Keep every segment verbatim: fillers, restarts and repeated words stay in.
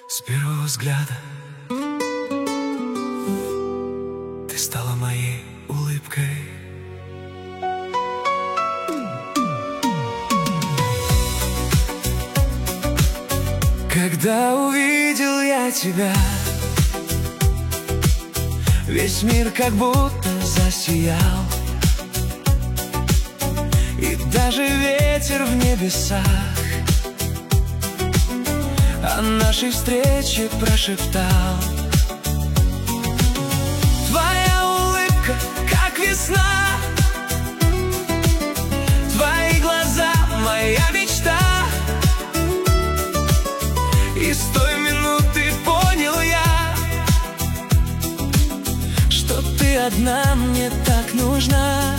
С первого взгляда ты стала моей улыбкой. Когда увидел я тебя, весь мир как будто засиял, и даже ветер в небесах о нашей встрече прошептал. Твоя улыбка, как весна, твои глаза — моя мечта. И с той минуты понял я, что ты одна мне так нужна.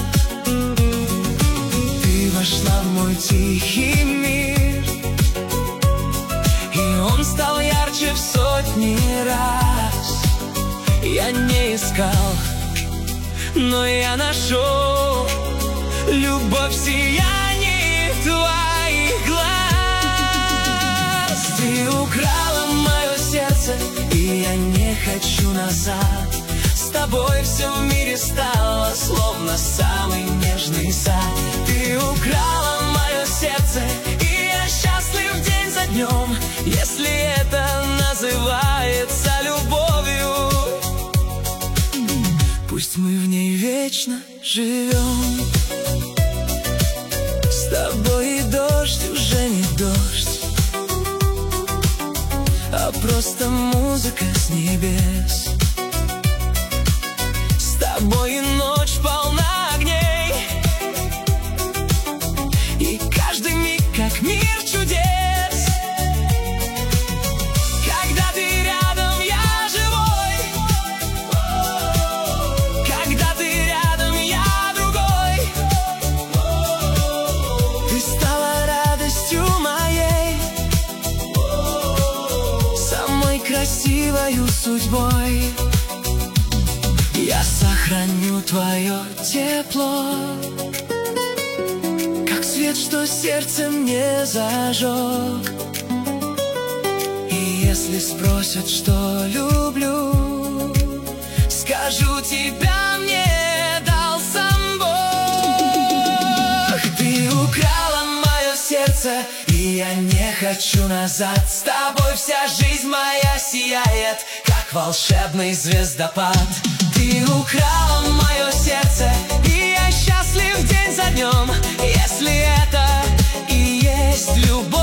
Ты вошла в мой тихий мир, и он стал ярче в сотни раз. Я не искал, но я нашел любовь в сиянии твоих глаз. Ты украла мое сердце, и я не хочу назад. С тобой все в мире стало словно самый нежный сад. Ты украла мое сердце, и я счастлив день за днем, если это называется любовью. Пусть мы в ней вечно живем. С тобой и дождь уже не дождь, а просто музыка с небес. С тобой и ночь полна огней, и каждый миг как мир чудес. Когда ты рядом, я живой. Когда ты рядом, я другой. Ты стала радостью моей, самой красивою судьбой. Я сохраню твое тепло, как свет, что сердце мне зажег. И если спросят, что люблю, скажу, тебя мне дал сам Бог. Ты украла мое сердце, и я не хочу назад. С тобой вся жизнь моя сияет, как волшебный звездопад. Ты украла мое сердце, и я счастлив день за днем, если это и есть любовь.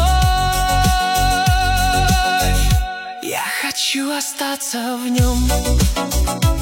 Я хочу остаться в нем.